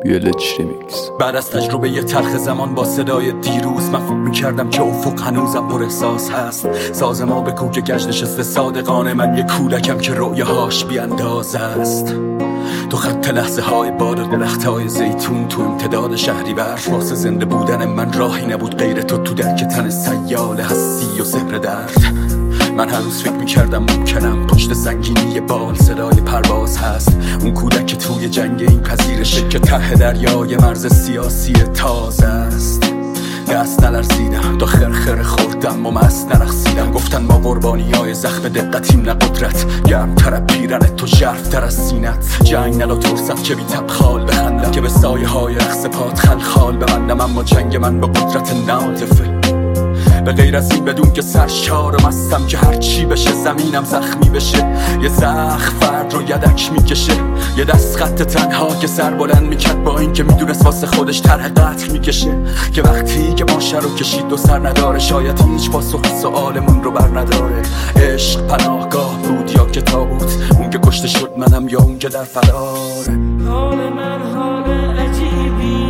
ULH ریمیکس. بعد از تجربه یه تلخ زمان با صدای دیروز من فکر میکردم که افق هنوزم پر احساس هست. ساز ما به کوک گشت نشسته صادقانه، من یه کودکم که رؤیاهاش بیانداز است. تو خط لحظه های باد و درخت های زیتون، تو امتداد شهریور واسه زنده بودن من راهی نبود غیر تو درک تن سیال هستی و سحر درد. من هنوز فکر میکردم ممکنم پشت سنگینی بال صدای پرواز هست. اون کودک که توی جنگ این پذیرشه که ته دریای مرز سیاسی تازه است. دست نلرزیدم تا خرخره خوردم و مست نرقصیدم. گفتن ما قربانیای زخم دقتیم نه قدرت، گرم‌تر پیرنت تو ژرف‌تر از سینت. جنگ نلا ترسم که بی تبخال بخندم، که به سایه های رقص پات خلخال ببندم. اما جنگ من به قدرت ناطفه، به غیر از این بدون که سرشار و مستم که هرچی بشه زمینم زخمی بشه. یه زخم فرد رو یدک میکشه، یه دست خط تنها که سر بلند میکرد با این که میدونست واسه خودش طرح قتل میکشه. که وقتی که ماشه رو کشید دو سر نداره، شاید هیچ پاسخ سؤالمون رو بر نداره. عشق پناهگاه بود یا که تابوت، اون که کشته شد منم یا اون که در فراره. حال من حال عجیبی،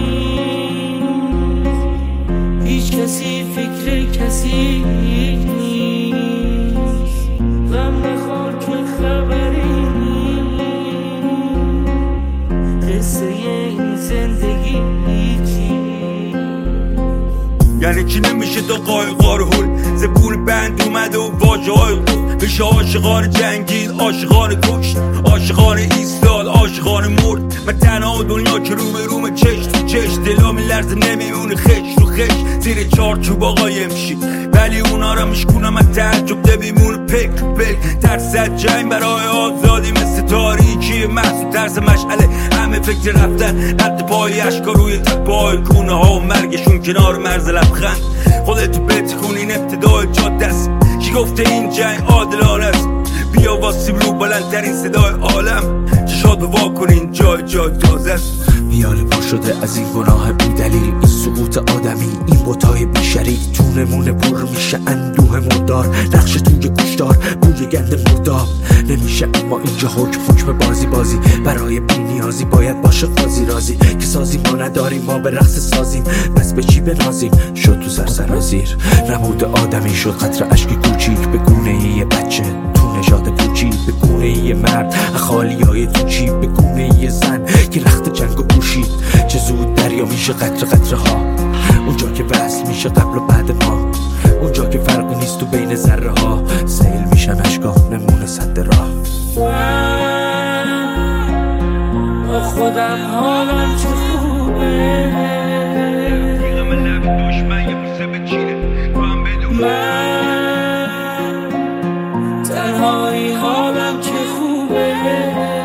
هیچ کسی فکر کسی نیست. غم نخور که خبری نیست، قصه این زندگی یعنی چی نمیشه تا قایقا رو هل زبون بند اومده و واجه های قول بشه. عاشقان جنگید، عاشقان کشت، عاشقان ایستاد، عاشقان مرد. من تنها دنیا که رو به روم چشت تو چشت، دلا میلرزه نمیمونه خش تو خش زیر چارچوب آقای امشی. ولی اونا را میشکونم از تعجب ده بیمونه پک پک. ترسد جنگ برای آزادی مثل تاریکی محصول ترس مشعله. همه فکر رفتن رد پای اشکا روی تپای کونه ها و مرگشون کنار مرز لبخند. خودتو بتخون این ابتدای جاده است. کی گفته این جنگ عادلانه است؟ بیا واسیم رو بلندترین صدای عالم، چشات به واکنین جای جازه است. میاله پر شده از این گناه بی دلیل، این سقوط آدمی، این بوتای بی شریک. تونمونه پر میشه اندوه مردار، نقش توی گوشدار بوی گند مرداب. نمیشه اما اینجا حکم بازی برای بی نیازی باید باشه قاضی رازی. که سازی ما نداریم، ما به رقص سازیم، پس به چی بنازیم؟ شد تو سرسرازیر نمود آدمی شد قطره اشک کوچیک به گونه یه بچه تو نژاد پوچی، به گونه یه مرد خالی های تو چی، به گونه یه زن که رخت جنگ و پوشید. چه زود دریا میشه قطره ها، اونجا که وصل میشه قبل و بعد ما، اونجا که فرقی نیست تو بین ذره ها. سیل میشن اشکا نمونه صد راه. با خودم حالم چه خوبه، من تنهایی حالم چه خوبه.